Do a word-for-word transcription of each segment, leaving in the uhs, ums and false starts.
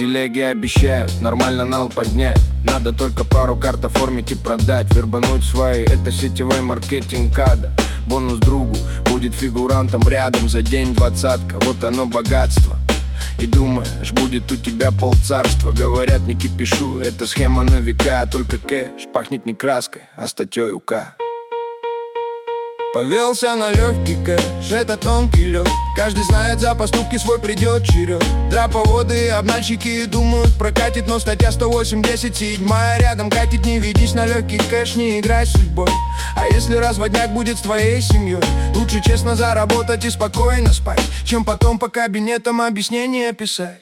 телеги обещают нормально нал поднять. Надо только пару карт оформить и продать. Вербануть свои, это сетевой маркетинг ада. Бонус другу будет фигурантом рядом. За день двадцатка, вот оно богатство. И думаешь, будет у тебя полцарства. Говорят, не кипишу, это схема на века. Только кэш пахнет не краской, а статьей УК. Повелся на легкий кэш, это тонкий лед. Каждый знает, за поступки свой придет черед. Драповоды и обманщики думают прокатит, но статья сто восемьдесят седьмая рядом катит. Не ведись на легкий кэш, не играй с судьбой. А если разводняк будет с твоей семьей, лучше честно заработать и спокойно спать, чем потом по кабинетам объяснения писать.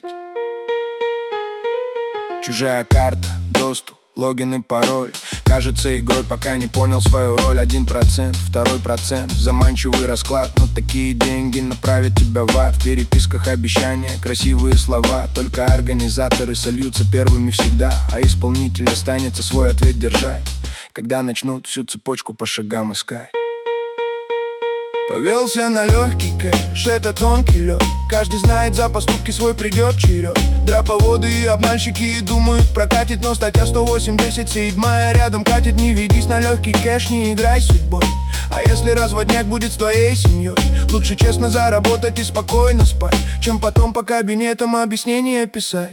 Чужая карта, доступ, логин и пароль. Кажется игрой, пока не понял свою роль. Один процент, второй процент, заманчивый расклад. Но такие деньги направят тебя в ад. В переписках обещания, красивые слова. Только организаторы сольются первыми всегда, а исполнитель останется свой ответ держать, когда начнут всю цепочку по шагам искать. Повелся на легкий кэш, это тонкий лед. Каждый знает, за поступки свой придет черед. Драповоды и обманщики думают прокатит, но статья сто восемьдесят седьмая рядом катит. Не ведись на легкий кэш, не играй с судьбой. А если разводняк будет с твоей семьей, лучше честно заработать и спокойно спать, чем потом по кабинетам объяснения писать.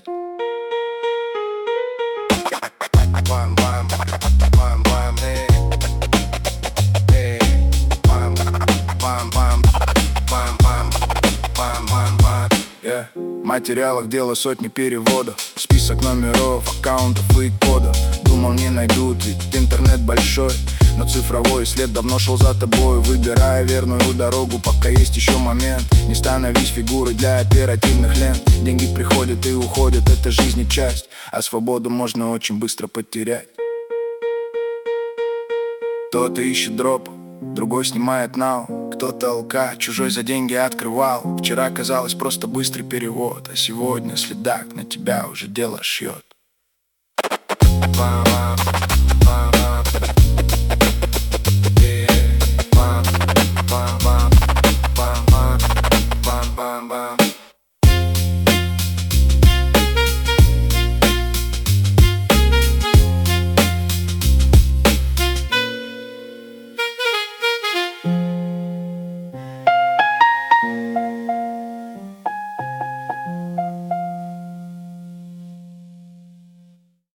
В материалах дело сотни переводов, список номеров, аккаунтов и кодов. Думал, не найдут, ведь интернет большой, но цифровой след давно шел за тобой. Выбирая верную дорогу, пока есть еще момент. Не становись фигурой для оперативных лент. Деньги приходят и уходят, это жизни часть, а свободу можно очень быстро потерять. Кто-то ищет дроп, другой снимает нау. Кто-то алка, чужой за деньги открывал. Вчера казалось просто быстрый перевод, а сегодня следак на тебя уже дело шьет.